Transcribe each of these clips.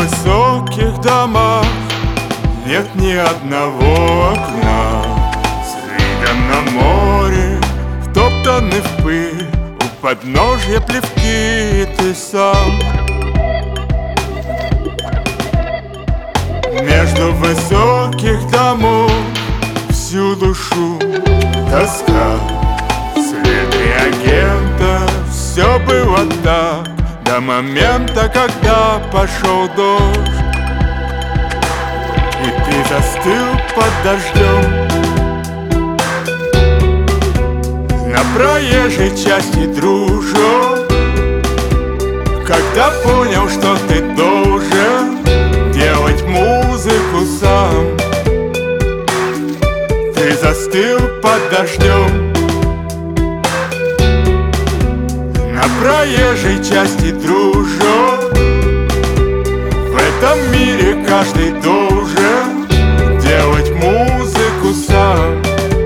высоких домах нет ни одного окна. С видом на море, втоптанный в пыль, у подножья плевки ты сам. Между высоких домов всюду шум, тоска, след реагента. Все было так до момента, когда пошел дождь, и ты застыл под дождем. На проезжей части дружок, когда понял, что ты должен делать музыку сам, ты застыл под дождем. На проезжей части дружок, в этом мире каждый должен делать музыку сам.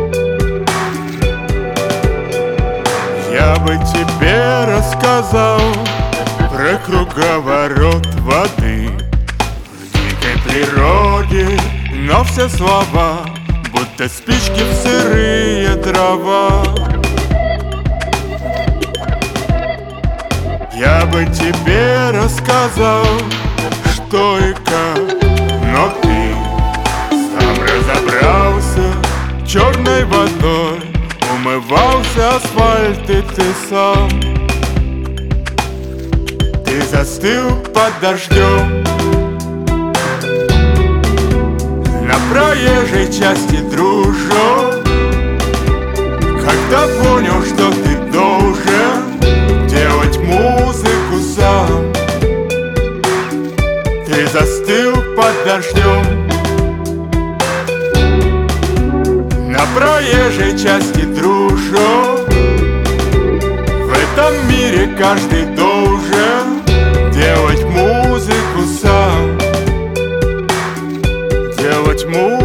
Я бы тебе рассказал про круговорот воды в дикой природе, но все слова будто спички в сырые дрова. Я бы тебе рассказал, что и как, но ты сам разобрался. Черной водой умывался асфальт, и ты сам. Ты застыл под дождем. На проезжей части дружок, когда понял, что ты должен делать музыку сам, ты застыл под дождем. На проезжей части дружок, в этом мире каждый должен делать музыку сам, делать музыку.